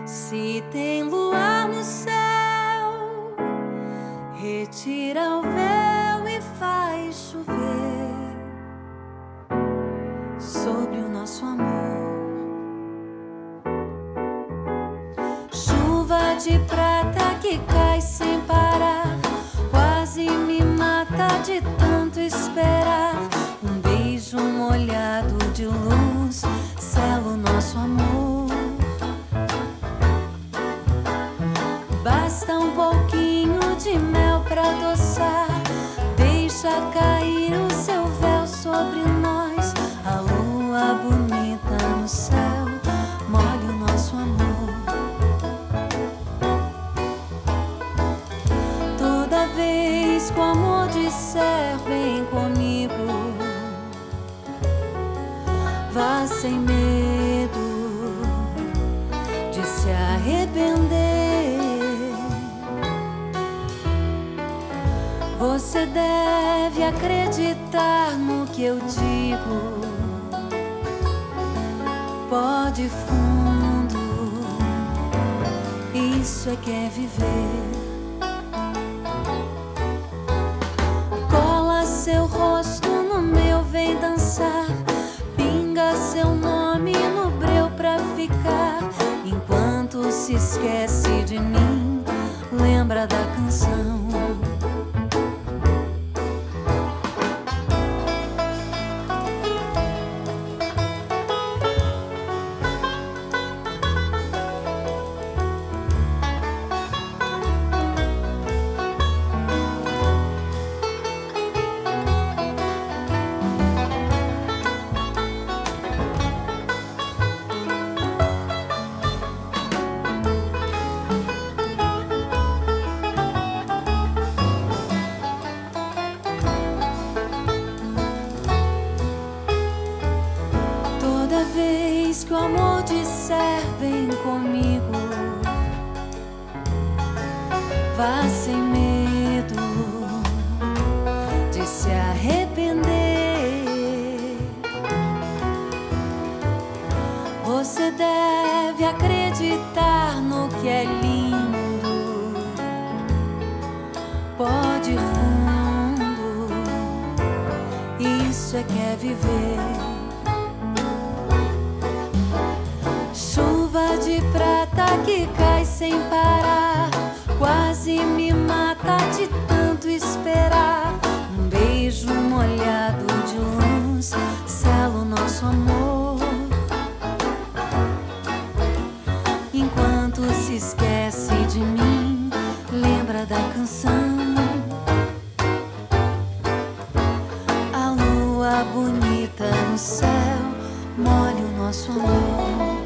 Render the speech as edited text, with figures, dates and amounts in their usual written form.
Se tem luar no céu, retira o véu e faz chover sobre o nosso amor. Chuva de prata que cai sem parar, quase me mata de tanto esperar. Um beijo molhado de luz sela o nosso amor. Basta um pouquinho de mel pra adoçar. Deixa cair o seu véu sobre nós. A lua bonita no céu molha o nosso amor. Toda vez que o amor disser vem comigo, vá sem medo de se arrepender. Você deve acreditar no que eu digo. Pode fundo, isso é que é viver. Cola seu rosto no meu, vem dançar. Pinga seu nome no breu pra ficar. Enquanto se esquece de mim, lembra da canção. Toda vez que o amor disser vem comigo, vá sem medo de se arrepender. Você deve acreditar no que é lindo. Pode ir fundo, isso é que é viver. Chuva de prata que cai sem parar, quase me mata de tanto esperar. Um beijo molhado de luz sela o nosso amor. Enquanto se esquece de mim, lembra da canção. A lua bonita no céu molha o nosso amor.